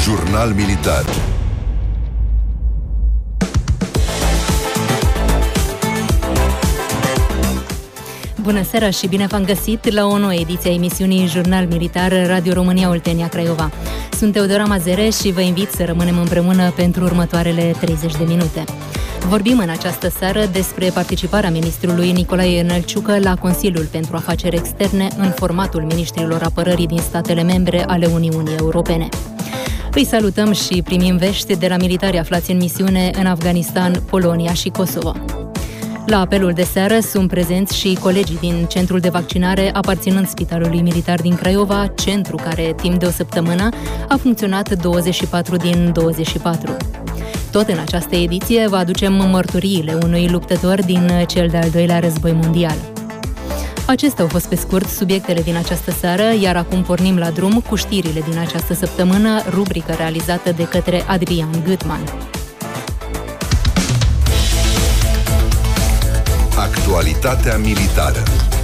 Jurnal militar. Bună seara și bine v-am găsit la o nouă ediție a emisiunii Jurnal Militar Radio România Oltenia Craiova. Sunt Teodora Mazere și vă invit să rămânem împreună pentru următoarele 30 de minute. Vorbim în această seară despre participarea ministrului Nicolae Nălciucă la Consiliul pentru Afaceri Externe în formatul ministrilor apărării din statele membre ale Uniunii Europene. Îi salutăm și primim vești de la militari aflați în misiune în Afganistan, Polonia și Kosovo. La apelul de seară sunt prezenți și colegii din centrul de vaccinare aparținând Spitalului Militar din Craiova, centru care timp de o săptămână a funcționat 24 din 24. Tot în această ediție vă aducem mărturiile unui luptător din cel de-al doilea război mondial. Acestea au fost pe scurt subiectele din această seară, iar acum pornim la drum cu știrile din această săptămână, rubrică realizată de către Adrian Gutman. Actualitatea militară.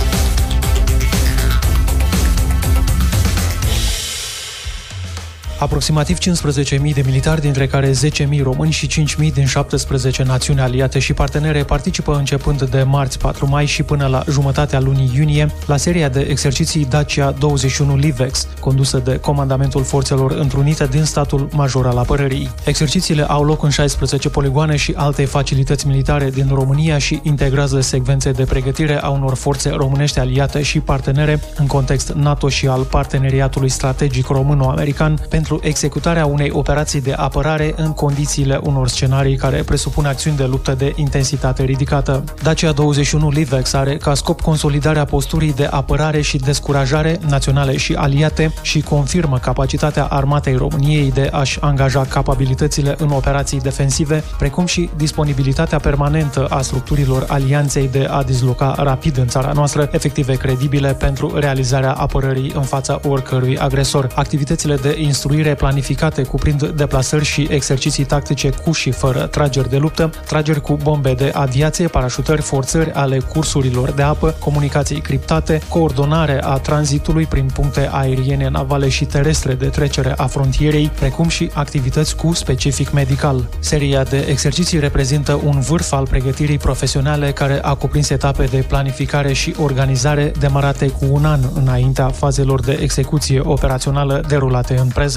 Aproximativ 15.000 de militari, dintre care 10.000 români și 5.000 din 17 națiuni aliate și partenere, participă începând de marți 4 mai și până la jumătatea lunii iunie la seria de exerciții Dacia 21 Livex, condusă de Comandamentul Forțelor Întrunite din statul major al apărării. Exercițiile au loc în 16 poligoane și alte facilități militare din România și integrează secvențe de pregătire a unor forțe românești aliate și partenere în context NATO și al Parteneriatului Strategic Româno-American pentru executarea unei operații de apărare în condițiile unor scenarii care presupun acțiuni de luptă de intensitate ridicată. Dacia 21 Livex are ca scop consolidarea posturii de apărare și descurajare naționale și aliate și confirmă capacitatea armatei României de a-și angaja capabilitățile în operații defensive, precum și disponibilitatea permanentă a structurilor alianței de a disloca rapid în țara noastră efective credibile pentru realizarea apărării în fața oricărui agresor. Activitățile de instruire planificate cuprind deplasări și exerciții tactice cu și fără trageri de luptă, trageri cu bombe de aviație, parașutări, forțări ale cursurilor de apă, comunicații criptate, coordonare a tranzitului prin puncte aeriene, navale și terestre de trecere a frontierei, precum și activități cu specific medical. Seria de exerciții reprezintă un vârf al pregătirii profesionale care a cuprins etape de planificare și organizare demarate cu un an înaintea fazelor de execuție operațională derulate în prezent.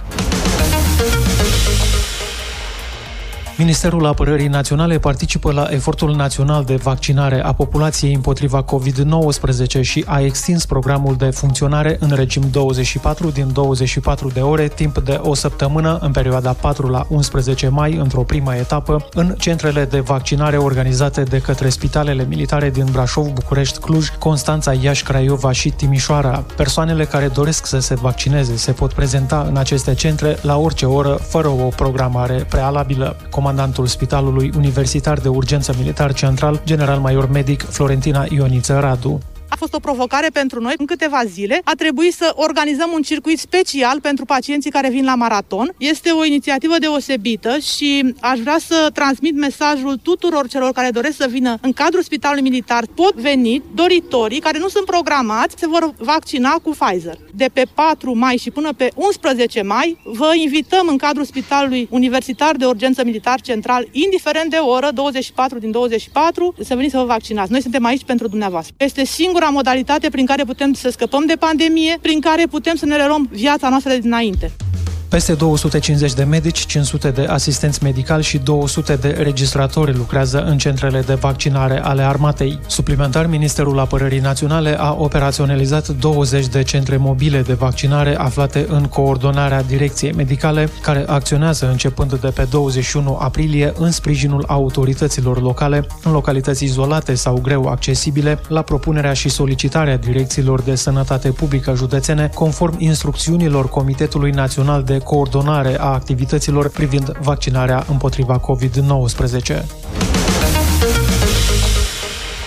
Ministerul Apărării Naționale participă la efortul național de vaccinare a populației împotriva COVID-19 și a extins programul de funcționare în regim 24 din 24 de ore, timp de o săptămână, în perioada 4 la 11 mai, într-o primă etapă, în centrele de vaccinare organizate de către spitalele militare din Brașov, București, Cluj, Constanța, Iași, Craiova și Timișoara. Persoanele care doresc să se vaccineze se pot prezenta în aceste centre la orice oră, fără o programare prealabilă. Comandantul Spitalului Universitar de Urgență Militar Central, general-major medic Florentina Ioniță Radu. A fost o provocare pentru noi. În câteva zile a trebuit să organizăm un circuit special pentru pacienții care vin la maraton. Este o inițiativă deosebită și aș vrea să transmit mesajul tuturor celor care doresc să vină în cadrul Spitalului Militar. Pot veni doritorii care nu sunt programați, se vor vaccina cu Pfizer. De pe 4 mai și până pe 11 mai vă invităm în cadrul Spitalului Universitar de Urgență Militar Central, indiferent de oră, 24 din 24, să veniți să vă vaccinați. Noi suntem aici pentru dumneavoastră. Este singura modalitate prin care putem să scăpăm de pandemie, prin care putem să ne reluăm viața noastră de dinainte. Peste 250 de medici, 500 de asistenți medicali și 200 de registratori lucrează în centrele de vaccinare ale armatei. Suplimentar, Ministerul Apărării Naționale a operaționalizat 20 de centre mobile de vaccinare aflate în coordonarea Direcției Medicale, care acționează începând de pe 21 aprilie în sprijinul autorităților locale, în localități izolate sau greu accesibile, la propunerea și solicitarea direcțiilor de sănătate publică județene, conform instrucțiunilor Comitetului Național de coordonare a activităților privind vaccinarea împotriva COVID-19.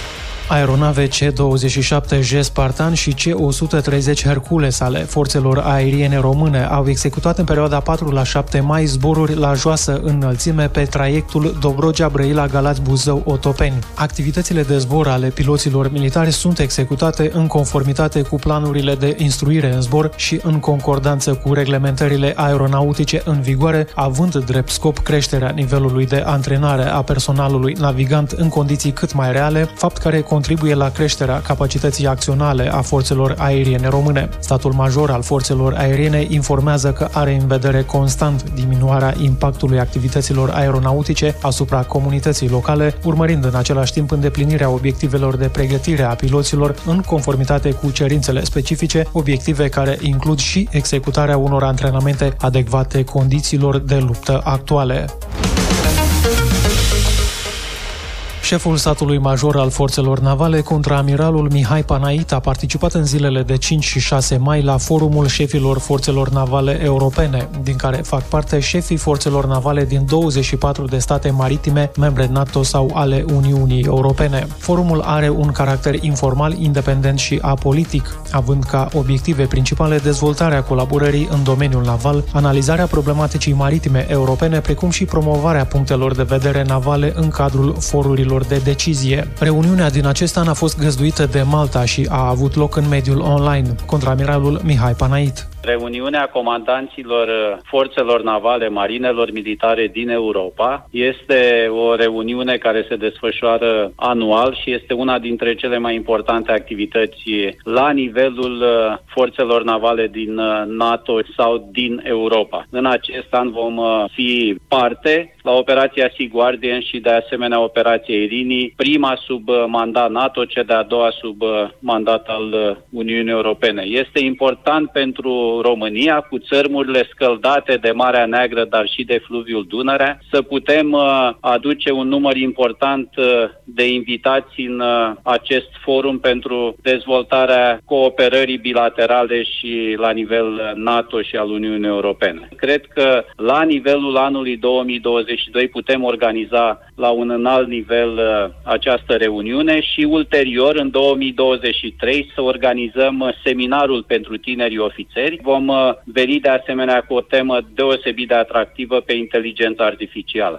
Aeronave C-27J Spartan și C-130 Hercules ale forțelor aeriene române au executat în perioada 4-7 mai zboruri la joasă înălțime pe traiectul Dobrogea-Brăila-Galați-Buzău-Otopeni. Activitățile de zbor ale piloților militari sunt executate în conformitate cu planurile de instruire în zbor și în concordanță cu reglementările aeronautice în vigoare, având drept scop creșterea nivelului de antrenare a personalului navigant în condiții cât mai reale, fapt care contribuie la creșterea capacității acționale a forțelor aeriene române. Statul major al forțelor aeriene informează că are în vedere constant diminuarea impactului activităților aeronautice asupra comunității locale, urmărind în același timp îndeplinirea obiectivelor de pregătire a piloților în conformitate cu cerințele specifice, obiective care includ și executarea unor antrenamente adecvate condițiilor de luptă actuale. Șeful statului major al forțelor navale, contraamiralul Mihai Panait, a participat în zilele de 5 și 6 mai la forumul șefilor forțelor navale europene, din care fac parte șefii forțelor navale din 24 de state maritime, membre NATO sau ale Uniunii Europene. Forumul are un caracter informal, independent și apolitic, având ca obiective principale dezvoltarea colaborării în domeniul naval, analizarea problematicii maritime europene, precum și promovarea punctelor de vedere navale în cadrul forurilor de decizie. Reuniunea din acest an a fost găzduită de Malta și a avut loc în mediul online. Contraamiralul Mihai Panait. Reuniunea comandanților forțelor navale, marinelor militare din Europa este o reuniune care se desfășoară anual și este una dintre cele mai importante activități la nivelul forțelor navale din NATO sau din Europa. În acest an vom fi parte la operația Sea Guardian și de asemenea operația Irini, prima sub mandat NATO, cea de-a doua sub mandat al Uniunii Europene. Este important pentru România, cu țărmurile scăldate de Marea Neagră, dar și de fluviul Dunărea, să putem aduce un număr important de invitați în acest forum pentru dezvoltarea cooperării bilaterale și la nivel NATO și al Uniunii Europene. Cred că la nivelul anului 2022 putem organiza la un înalt nivel această reuniune și ulterior, în 2023, să organizăm seminarul pentru tinerii ofițeri. Vom veni de asemenea cu o temă deosebit de atractivă pe inteligența artificială.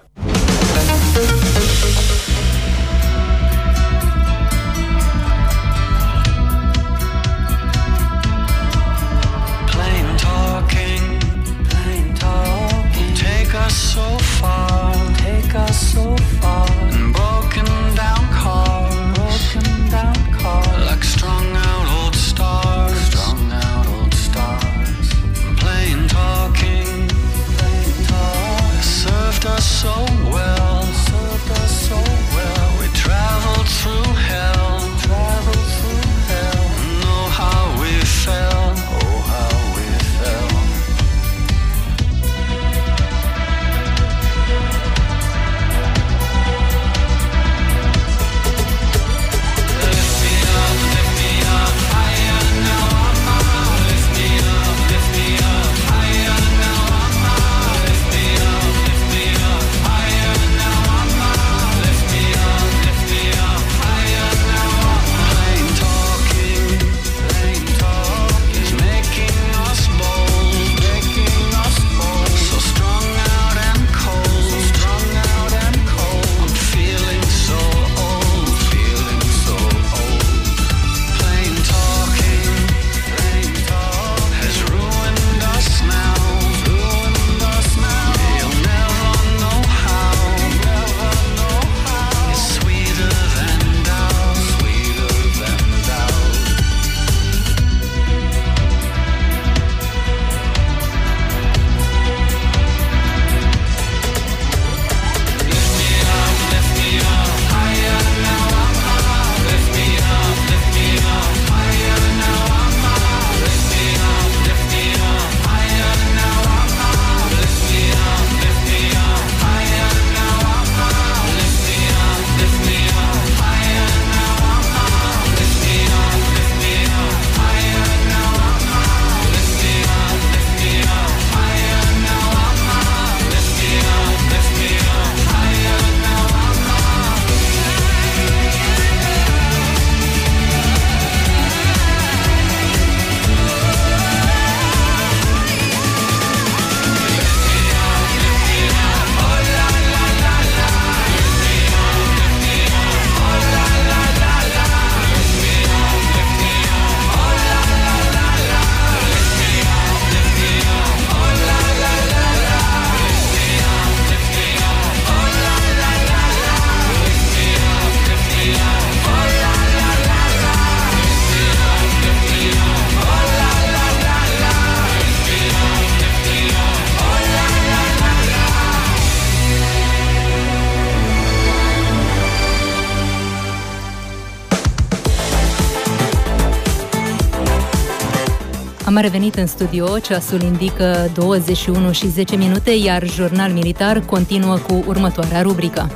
So well, served Am revenit în studio, ceasul indică 21:10, iar Jurnal Militar continuă cu următoarea rubrică.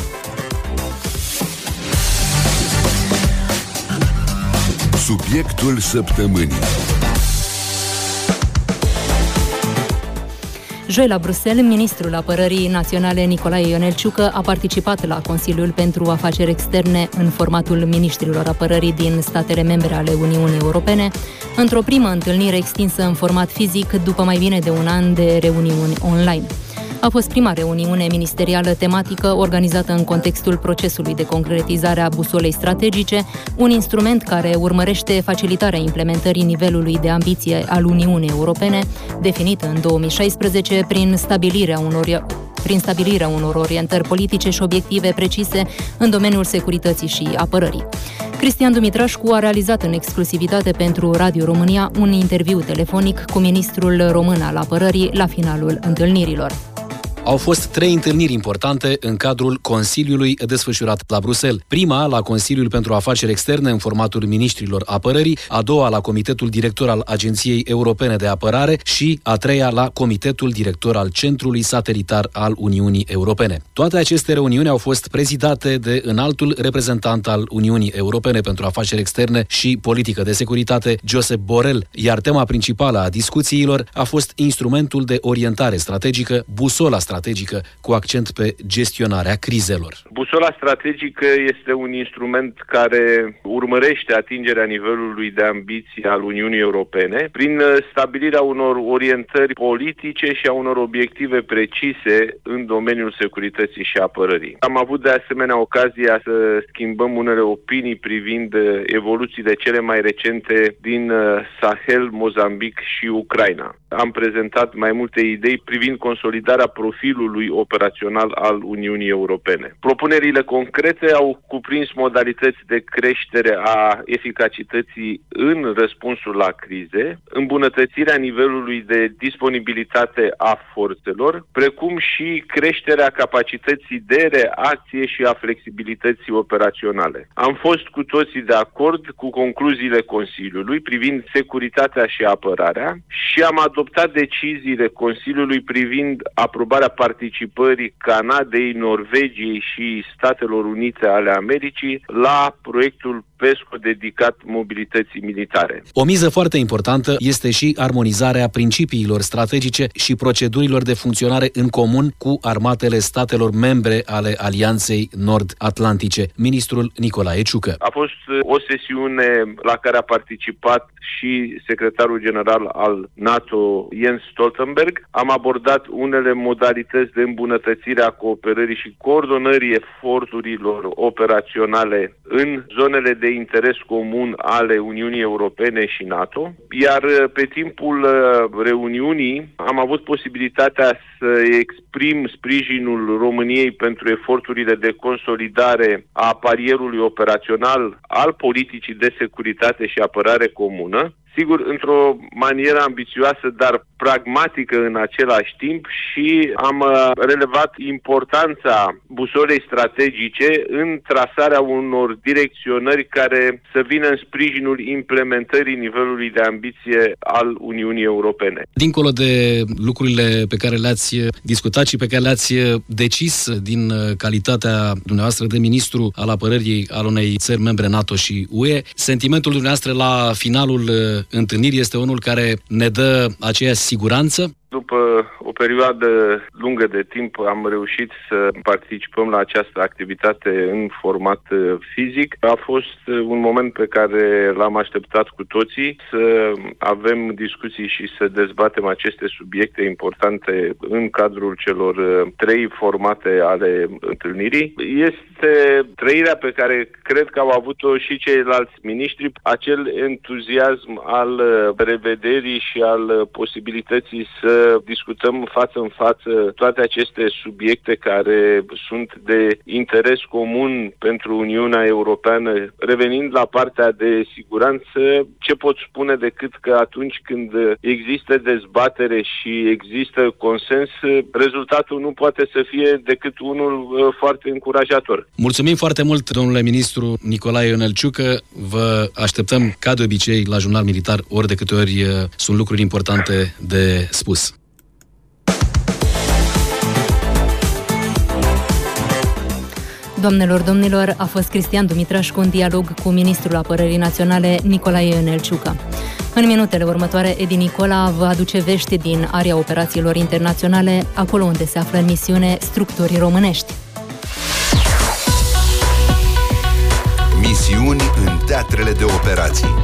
Subiectul săptămânii. Joi la Bruxelles, ministrul Apărării Naționale Nicolae Ionel Ciucă a participat la Consiliul pentru Afaceri Externe în formatul ministrilor apărării din statele membre ale Uniunii Europene, într-o primă întâlnire extinsă în format fizic după mai bine de un an de reuniuni online. A fost prima reuniune ministerială tematică organizată în contextul procesului de concretizare a busolei strategice, un instrument care urmărește facilitarea implementării nivelului de ambiție al Uniunii Europene, definită în 2016 prin stabilirea unor orientări politice și obiective precise în domeniul securității și apărării. Cristian Dumitrașcu a realizat în exclusivitate pentru Radio România un interviu telefonic cu ministrul român al apărării la finalul întâlnirilor. Au fost 3 întâlniri importante în cadrul Consiliului desfășurat la Bruxelles. Prima la Consiliul pentru Afaceri Externe în formatul ministrilor apărării, a doua la Comitetul Director al Agenției Europene de Apărare și a treia la Comitetul Director al Centrului Satelitar al Uniunii Europene. Toate aceste reuniuni au fost prezidate de înaltul reprezentant al Uniunii Europene pentru Afaceri Externe și Politică de Securitate, Josep Borrell, iar tema principală a discuțiilor a fost instrumentul de orientare strategică, busola strategică, cu accent pe gestionarea crizelor. Busola strategică este un instrument care urmărește atingerea nivelului de ambiție al Uniunii Europene prin stabilirea unor orientări politice și a unor obiective precise în domeniul securității și apărării. Am avut de asemenea ocazia să schimbăm unele opinii privind evoluțiile cele mai recente din Sahel, Mozambic și Ucraina. Am prezentat mai multe idei privind consolidarea profilului operațional al Uniunii Europene. Propunerile concrete au cuprins modalități de creștere a eficacității în răspunsul la crize, îmbunătățirea nivelului de disponibilitate a forțelor, precum și creșterea capacității de reacție și a flexibilității operaționale. Am fost cu toții de acord cu concluziile Consiliului privind securitatea și apărarea și am adoptat deciziile Consiliului privind aprobarea participării Canadei, Norvegiei și Statelor Unite ale Americii la proiectul PESCO dedicat mobilității militare. O miză foarte importantă este și armonizarea principiilor strategice și procedurilor de funcționare în comun cu armatele statelor membre ale Alianței Nord-Atlantice. Ministrul Nicolae Ciucă. A fost o sesiune la care a participat și secretarul general al NATO, Jens Stoltenberg. Am abordat unele modalități de îmbunătățire a cooperării și coordonării eforturilor operaționale în zonele de interes comun ale Uniunii Europene și NATO, iar pe timpul reuniunii am avut posibilitatea să exprim sprijinul României pentru eforturile de consolidare a palierului operațional al politicii de securitate și apărare comună, sigur, într-o manieră ambițioasă, dar pragmatică în același timp, și am relevat importanța busolei strategice în trasarea unor direcționări care să vină în sprijinul implementării nivelului de ambiție al Uniunii Europene. Dincolo de lucrurile pe care le-ați discutat și pe care le-ați decis din calitatea dumneavoastră de ministru al apărării al unei țări membre NATO și UE, sentimentul dumneavoastră la finalul întâlnirii este unul care ne dă aceeași siguranță? După o perioadă lungă de timp am reușit să participăm la această activitate în format fizic. A fost un moment pe care l-am așteptat cu toții, să avem discuții și să dezbatem aceste subiecte importante în cadrul celor 3 formate ale întâlnirii. Este trăirea pe care cred că au avut-o și ceilalți miniștri, acel entuziasm al revederii și al posibilității să discutăm față în față toate aceste subiecte care sunt de interes comun pentru Uniunea Europeană. Revenind la partea de siguranță, ce pot spune decât că atunci când există dezbatere și există consens, rezultatul nu poate să fie decât unul foarte încurajator. Mulțumim foarte mult, domnule ministru Nicolae Ionel Ciucă. Vă așteptăm, ca de obicei, la Jurnal Militar, ori de câte ori sunt lucruri importante de spus. Doamnelor, domnilor, a fost Cristian Dumitrașcu în dialog cu ministrul Apărării Naționale Nicolae Ionel Ciucă. În minutele următoare, Edi Nicola vă aduce vești din area operațiilor internaționale, acolo unde se află în misiune structuri românești. Misiuni în teatrele de operații.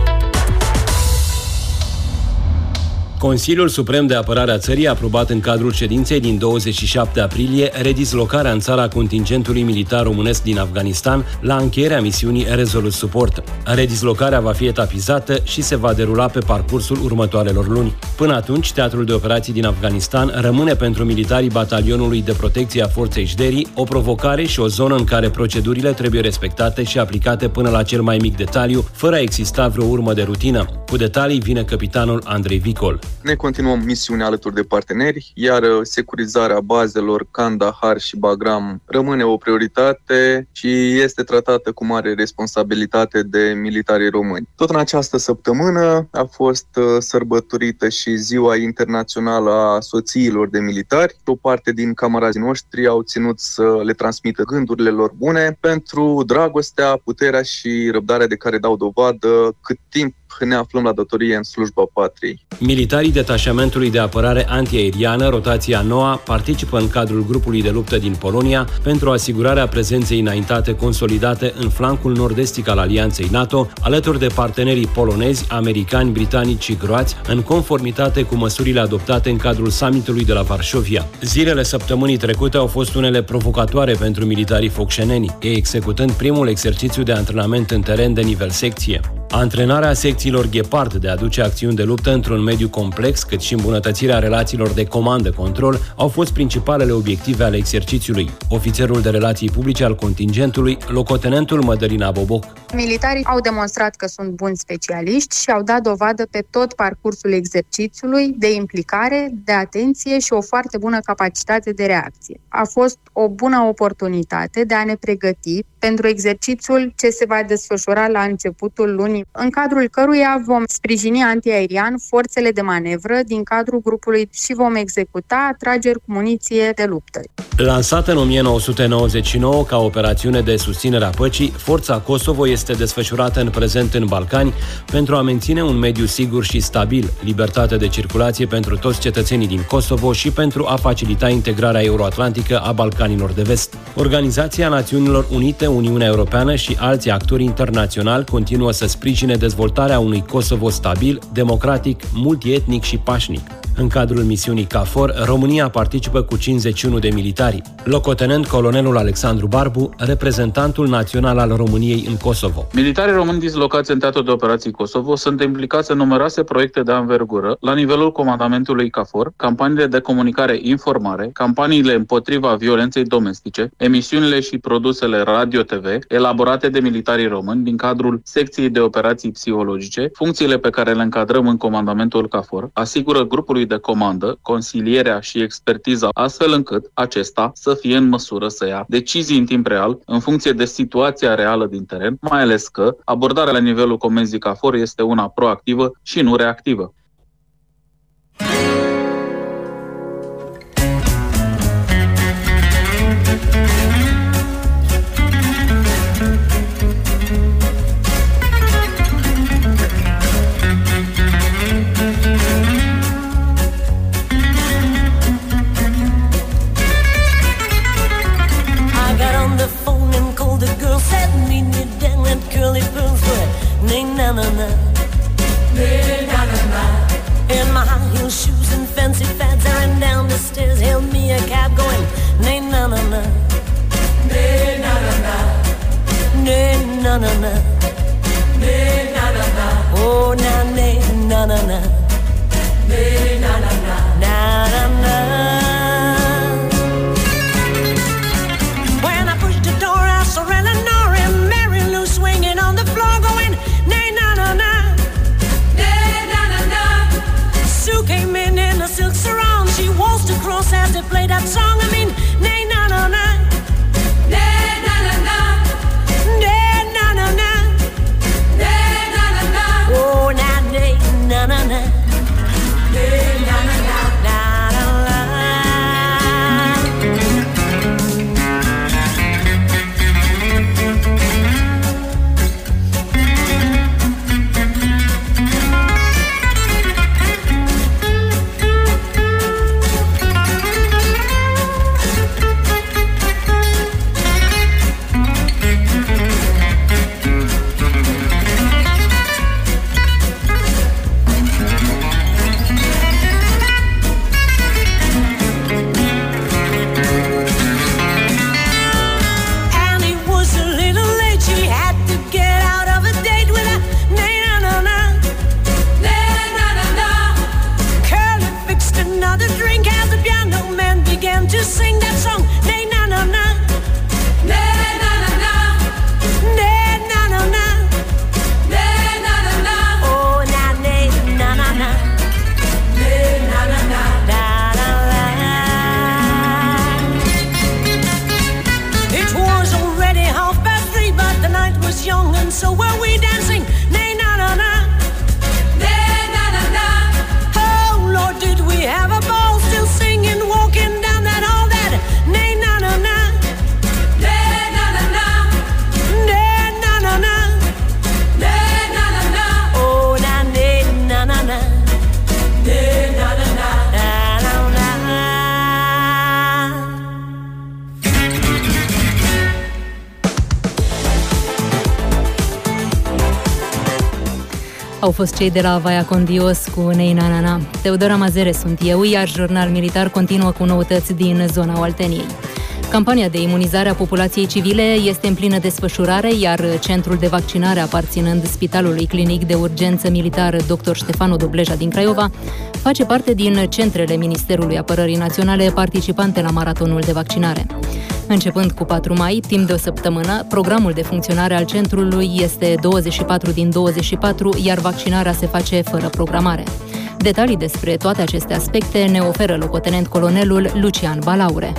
Consiliul Suprem de Apărare a țării a aprobat în cadrul ședinței din 27 aprilie redislocarea în țara contingentului militar românesc din Afganistan la încheierea misiunii Resolute Support. Redislocarea va fi etapizată și se va derula pe parcursul următoarelor luni. Până atunci, teatrul de operații din Afganistan rămâne pentru militarii Batalionului de Protecție a Forței Jderi o provocare și o zonă în care procedurile trebuie respectate și aplicate până la cel mai mic detaliu, fără a exista vreo urmă de rutină. Cu detalii vine capitanul Andrei Vicol. Ne continuăm misiunea alături de parteneri, iar securizarea bazelor Kandahar și Bagram rămâne o prioritate și este tratată cu mare responsabilitate de militarii români. Tot în această săptămână a fost sărbătorită și Ziua Internațională a Soțiilor de Militari. O parte din camarazii noștri au ținut să le transmită gândurile lor bune pentru dragostea, puterea și răbdarea de care dau dovadă cât timp ne aflăm la datorie în slujba patriei. Militarii detașamentului de apărare antiaeriană, rotația noua, participă în cadrul grupului de luptă din Polonia pentru asigurarea prezenței înaintate consolidate în flancul nord-estic al alianței NATO, alături de partenerii polonezi, americani, britanici și croați, în conformitate cu măsurile adoptate în cadrul summitului de la Varșovia. Zilele săptămânii trecute au fost unele provocatoare pentru militarii focșeneni, ei executând primul exercițiu de antrenament în teren de nivel secție. Antrenarea secțiilor Ghepard de a aduce acțiuni de luptă într-un mediu complex, cât și îmbunătățirea relațiilor de comandă-control au fost principalele obiective ale exercițiului. Ofițerul de relații publice al contingentului, locotenentul Mădălina Boboc. Militarii au demonstrat că sunt buni specialiști și au dat dovadă pe tot parcursul exercițiului de implicare, de atenție și o foarte bună capacitate de reacție. A fost o bună oportunitate de a ne pregăti pentru exercițiul ce se va desfășura la începutul lunii, în cadrul căruia vom sprijini antiaerian forțele de manevră din cadrul grupului și vom executa atrageri cu muniție de luptă. Lansată în 1999 ca operațiune de susținere a păcii, Forța Kosovo este desfășurată în prezent în Balcani pentru a menține un mediu sigur și stabil, libertate de circulație pentru toți cetățenii din Kosovo și pentru a facilita integrarea euroatlantică a Balcanilor de Vest. Organizația Națiunilor Unite, Uniunea Europeană și alți actori internaționali continuă să sprijine dezvoltarea unui Kosovo stabil, democratic, multietnic și pașnic. În cadrul misiunii KFOR, România participă cu 51 de militari. Locotenent colonelul Alexandru Barbu, reprezentantul național al României în Kosovo. Militarii români dislocați în teatrul de operații Kosovo sunt implicați în numeroase proiecte de anvergură la nivelul comandamentului KFOR, campaniile de comunicare-informare, campaniile împotriva violenței domestice, emisiunile și produsele radio-TV elaborate de militarii români din cadrul secției de operații psihologice, funcțiile pe care le încadrăm în comandamentul KFOR, asigură grupului de comandă, consilierea și expertiza astfel încât acesta să fie în măsură să ia decizii în timp real în funcție de situația reală din teren, mai ales că abordarea la nivelul comenzii KFOR este una proactivă și nu reactivă. In my high heel shoes and fancy fads, I ran down the stairs, hailed me a cab going, nay na na na, nay na na na, nay na na na, nay na na na, oh na nay na na na, nay na na na, na na. that song. I mean, nay na na na, nay na na na, nay na na na, nay na na na. Oh, na nay na na na, nay na na na, na na na. To sing that song, nay na na na, nay na na na, nay na na na, nay na na na. Oh na nay na na na, nay na na na, na na na. It was already 3:30, but the night was young, and so were we dancing. Nay na na na, nay na na na. Oh Lord, did we have a ball? Still singing, walking down. Nay na na na, nay na na na, nay na na na, nay na na na. Oh na nay na na na, nay na na na, na na na. Au fost cei de la Vaia Condios cu Nei na na na. Teodora Mazere sunt eu, iar Jurnal Militar continuă cu noutăți din zona Olteniei. Campania de imunizare a populației civile este în plină desfășurare, iar centrul de vaccinare aparținând Spitalului Clinic de Urgență Militar Dr. Ștefano Dobleja din Craiova face parte din centrele Ministerului Apărării Naționale participante la maratonul de vaccinare. Începând cu 4 mai, timp de o săptămână, programul de funcționare al centrului este 24 din 24, iar vaccinarea se face fără programare. Detalii despre toate aceste aspecte ne oferă locotenent colonelul Lucian Balaure.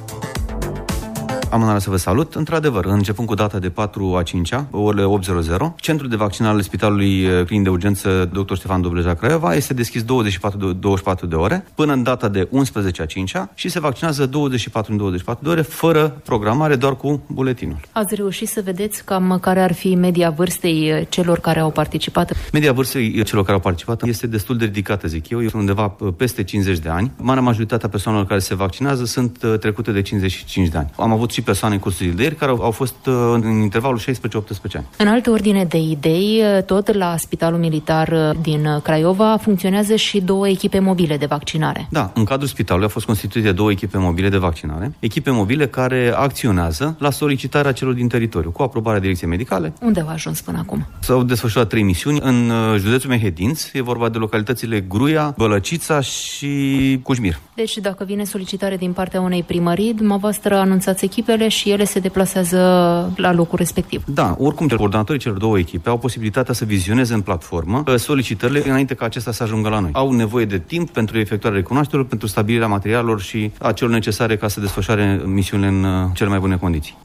Am onoarea să vă salut. Într-adevăr, începând cu data de 4/5, orele 8:00, centrul de vaccinare al Spitalului Clinic de Urgență Dr. Ștefan Dobleja Craiova este deschis 24 de ore până în data de 11/5 și se vaccinează 24 în 24 de ore fără programare, doar cu buletinul. Ați reușit să vedeți cam care ar fi media vârstei celor care au participat? Media vârstei celor care au participat este destul de ridicată, zic eu. Este undeva peste 50 de ani. Marea majoritate a persoanelor care se vaccinează sunt trecute de 55 de ani. Am avut și persoane în cursul de ieri care au fost în intervalul 16-18 ani. În altă ordine de idei, tot la Spitalul Militar din Craiova funcționează și 2 echipe mobile de vaccinare. Da, în cadrul spitalului a fost constituite 2 echipe mobile de vaccinare, echipe mobile care acționează la solicitarea celor din teritoriu, cu aprobarea Direcției Medicale. Unde au ajuns până acum? S-au desfășurat 3 misiuni în județul Mehedinți, e vorba de localitățile Gruia, Bălăcița și Cușmir. Deci dacă vine solicitare din partea unei primării, dumneavoastră anunțați echipele și ele se deplasează la locul respectiv. Da, oricum coordonatorii celor 2 echipe au posibilitatea să vizioneze în platformă solicitările înainte ca acestea să ajungă la noi. Au nevoie de timp pentru efectuarea recunoașterilor, pentru stabilirea materialelor și a celor necesare ca să desfășoare misiunile în cele mai bune condiții.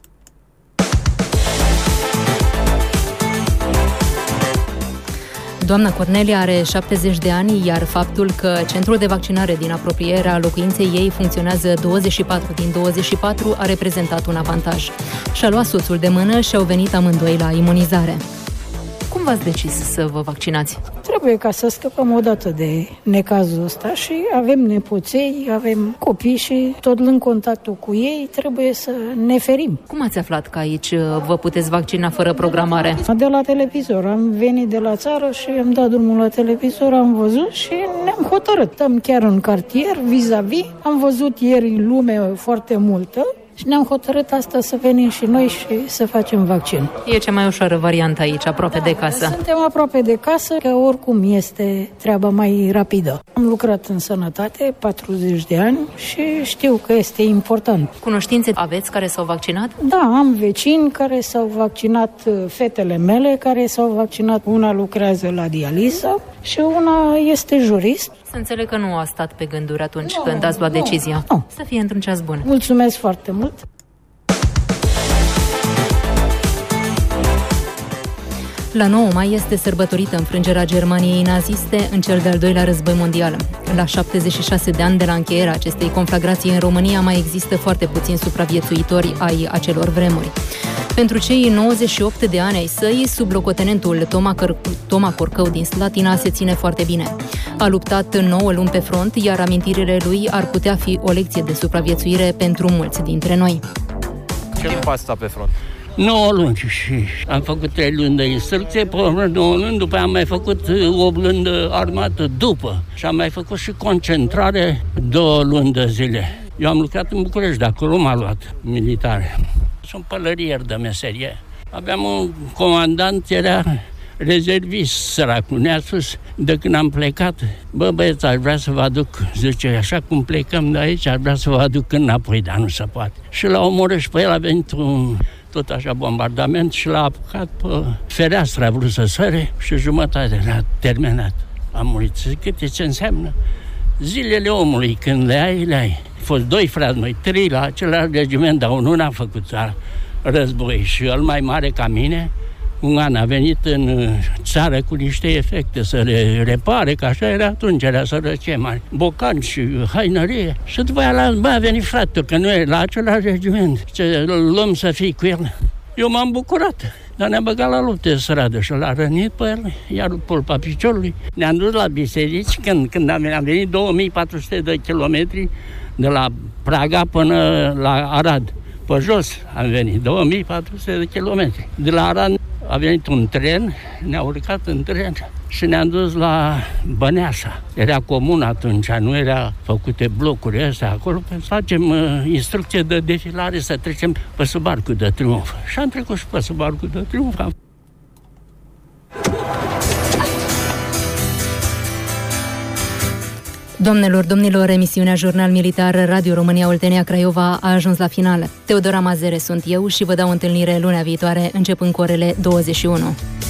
Doamna Cornelia are 70 de ani, iar faptul că centrul de vaccinare din apropierea locuinței ei funcționează 24 din 24 a reprezentat un avantaj. Și-a luat soțul de mână și au venit amândoi la imunizare. Cum v-ați decis să vă vaccinați? Trebuie ca să scăpăm odată de necazul ăsta și avem nepoței, avem copii și tot în contactul cu ei trebuie să ne ferim. Cum ați aflat că aici vă puteți vaccina fără programare? De la televizor. Am venit de la țară și am dat drumul la televizor, am văzut și ne-am hotărât. Stăm chiar în cartier, vis-a-vis. Am văzut ieri lume foarte multă. Și ne-am hotărât asta să venim și noi și să facem vaccin. E cea mai ușoară variantă aici, aproape de casă. Suntem aproape de casă, că oricum este treaba mai rapidă. Am lucrat în sănătate 40 de ani și știu că este important. Cunoștințe aveți care s-au vaccinat? Da, am vecini care s-au vaccinat, fetele mele care s-au vaccinat. Una lucrează la dializă și una este jurist. Să înțeleg că nu a stat pe gânduri atunci când ați luat decizia. Nu. Să fie într-un ceas bun. Mulțumesc foarte mult! La 9 mai este sărbătorită înfrângerea Germaniei naziste în cel de-al doilea război mondial. La 76 de ani de la încheierea acestei conflagrații în România mai există foarte puțini supraviețuitori ai acelor vremuri. Pentru cei 98 de ani ai săi, sublocotenentul Toma Corcău din Slatina se ține foarte bine. A luptat 9 luni pe front, iar amintirile lui ar putea fi o lecție de supraviețuire pentru mulți dintre noi. Ce timp ați stat pe front? 9 luni și am făcut 3 luni de instrucție, pe 9 luni, după am mai făcut 8 luni de armată după și am mai făcut și concentrare 2 luni de zile. Eu am lucrat în București, de acolo m-a luat militare. Sunt pălărier de meserie. Aveam un comandant, era rezervist, săracul. Ne-a spus, de când am plecat, băieți, aș vrea să vă aduc, zice, așa cum plecăm de aici, aș vrea să vă aduc înapoi, dar nu se poate. Și la omorât și pe el a venit un tot așa bombardament și l-a apucat pe fereastră, a vrut să săre și jumătate l-a terminat. A murit. Câte ce înseamnă? Zilele omului, când le ai. Au fost 2 frați, noi 3 la același regiment, dar unul n-a făcut război și el mai mare ca mine, un an a venit în țară cu niște efecte să le repare, că așa era atunci, era sărăcie mare, bocan și hainărie. Și după aia a venit fratele, că nu e la același regiment, ce luăm să fii cu el. Eu m-am bucurat, dar ne-a băgat la lupte de stradă și l-a rănit pe el, iar pulpa piciorului. Ne-am dus la biserici când am venit 2400 de kilometri de la Praga până la Arad. Pe jos am venit, 2400 de kilometri. De la Arad a venit un tren, ne-a urcat în tren și ne-am dus la Băneasa. Era comun atunci, nu era făcute blocuri astea acolo, să facem instrucție de defilare, să trecem pe sub Arcul de Triunf. Și am trecut și pe sub Arcul de Triunf. Doamnelor, domnilor, emisiunea Jurnal Militar Radio România Oltenia Craiova a ajuns la final. Teodora Mazere sunt eu și vă dau întâlnire lunea viitoare, începând cu orele 21.